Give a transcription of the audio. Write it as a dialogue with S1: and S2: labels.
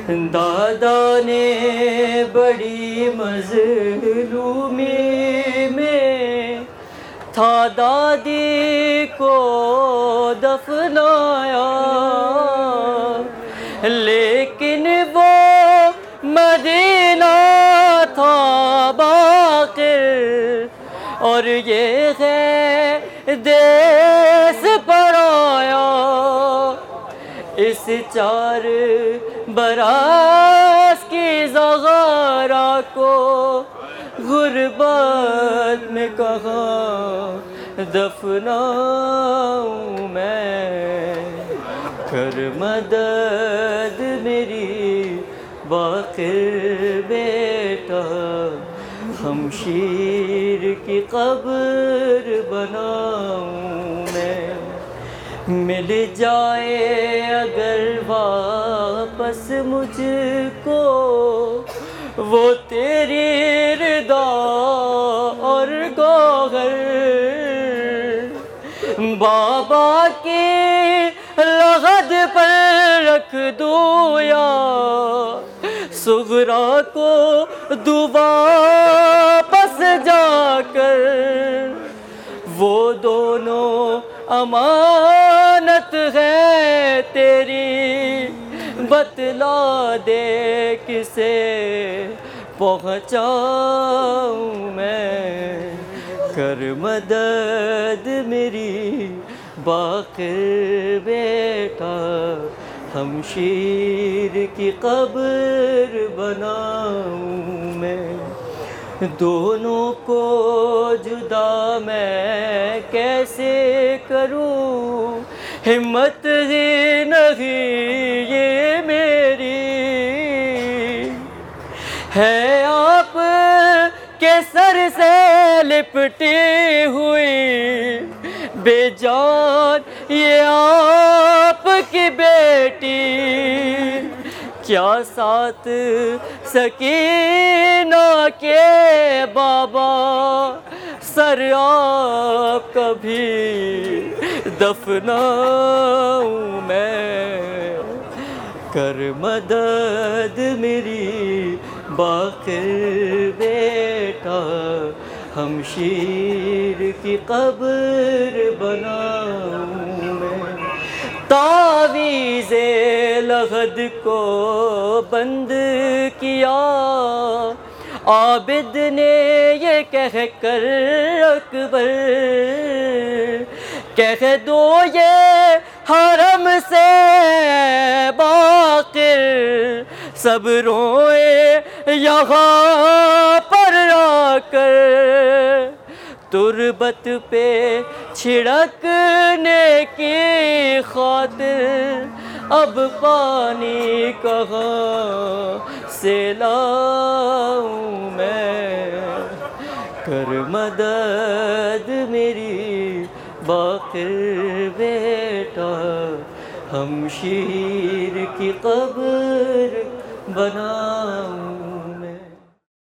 S1: دادا نے بڑی مظلومی میں تھا دادی کو دفنایا، لیکن وہ مدینہ تھا باقر اور یہ ہے دیس پر آیا۔ اس 4 برس کی زغارہ کو غربت میں کہاں دفناؤں میں، کر مدد میری باقر بیٹا، شمشیر کی قبر بناؤں میں۔ مل جائے اگر واپس مجھ کو وہ تیری رضا اور گوہر، بابا کی لغد پر رکھ دوں یا صغرا کو دوں واپس جا کر، وہ دونوں امانت ہے تیری، بتلا دے کسے پہنچاؤں میں، کر مدد میری باقر بیٹا، شمشیر کی قبر بناؤں میں۔ دونوں کو جدا میں کیسے کروں، ہمت ہی نہیں یہ میری، ہے آپ کے سر سے لپٹی ہوئی بے جان یہ آپ کی بیٹی، کیا ساتھ سکینہ کے بابا سر آپ کبھی دفناؤں میں، کر مدد میری باقر بیٹا، شمشیر کی قبر بناؤں میں۔ تعویذ لغد کو بند کیا عابد نے یہ کہہ کر اکبر، کہہ دو یہ حرم سے باقر، سب روئے یہاں پر آ کر، تربت پہ چھڑکنے کی خاطر اب پانی کہاں سے لاؤں میں، کر مدد میری باقر بیٹا، شمشیر کی قبر بناؤں